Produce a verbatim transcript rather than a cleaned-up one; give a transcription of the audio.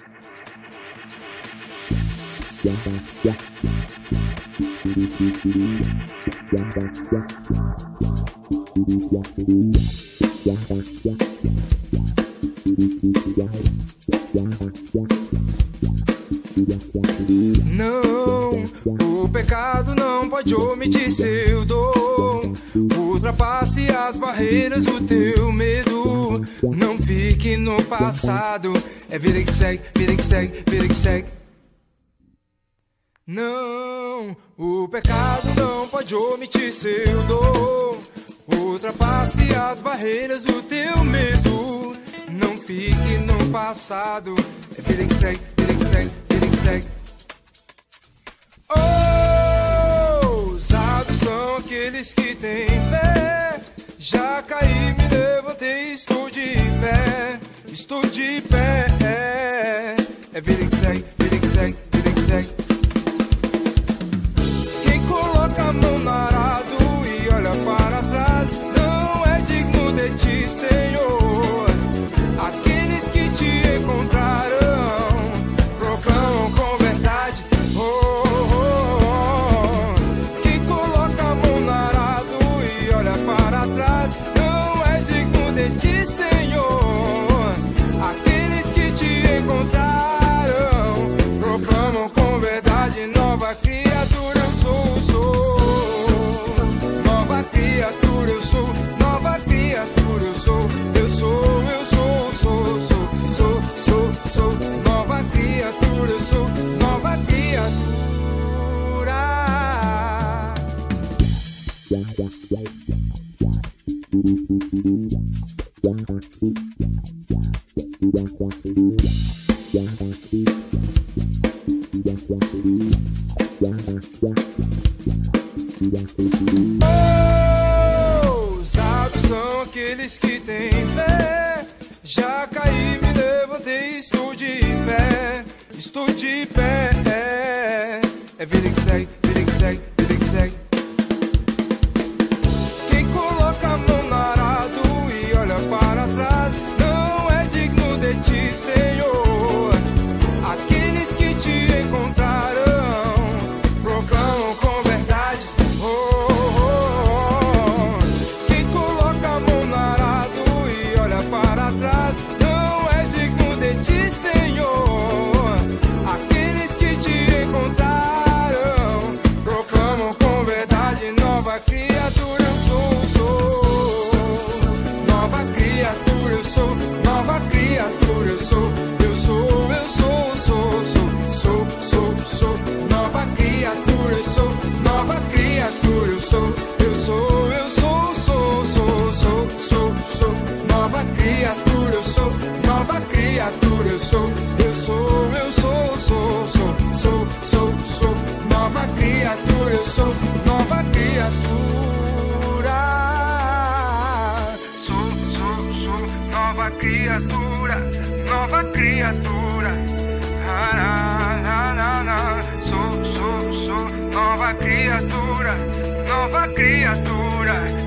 Não, o pecado não pode omitir seu dom. Ultrapasse as barreiras do teu medo. Não fique no passado. É vida que segue, vida que segue, vida que segue. Não, o pecado não pode omitir seu dom. Ultrapasse as barreiras do teu medo. Não fique no passado. É vida que segue, vida que segue, vida que segue. Ousados são aqueles que têm fé. Já caí, me levantei, estou de pé. Estou de pé. É vida que segue, vida que segue, vida que segue. Quem coloca a mão no arado e olha para trás não é digno de ti, Senhor. Aqueles que te encontrarão proclamam com verdade. Oh, oh, oh. Quem coloca a mão no arado e olha para trás não é digno de ti, Senhor. Aqueles que te encontrarão proclamam com verdade. Nova criatura eu sou, sou. Nova criatura eu sou. Nova criatura eu sou. Eu sou, eu sou, sou, sou, sou, sou, sou. Nova criatura eu sou. Nova criatura. Ousados são aqueles que têm fé. Já caí, me levantei, estou de pé. Estou de pé. É vida que segue, vida que segue, vida que segue. Quem coloca a mão no arado e olha para trás não é digno de ti, Senhor. Aqueles que te encontrarão proclamam com verdade. Oh, oh, oh. Quem coloca a mão no arado e olha para trás não é digno de ti, Senhor. Aqueles que te encontrarão proclamam com verdade. Nova criatura eu sou, sou. Nova criatura eu sou. Nova criatura eu sou. Eu sou, eu sou, sou, sou, sou, sou, sou. Nova criatura eu sou. Nova criatura eu sou. Eu sou, eu sou, sou, sou, sou, sou, sou. Nova criatura eu sou. Nova criatura eu sou. Eu sou, eu sou, sou, sou, sou, sou, sou. Nova criatura eu sou. Nova criatura. Sou, sou, sou. Nova criatura. Nova criatura. Ah, ah, ah, ah. Sou, sou, sou. Nova criatura. Nova criatura.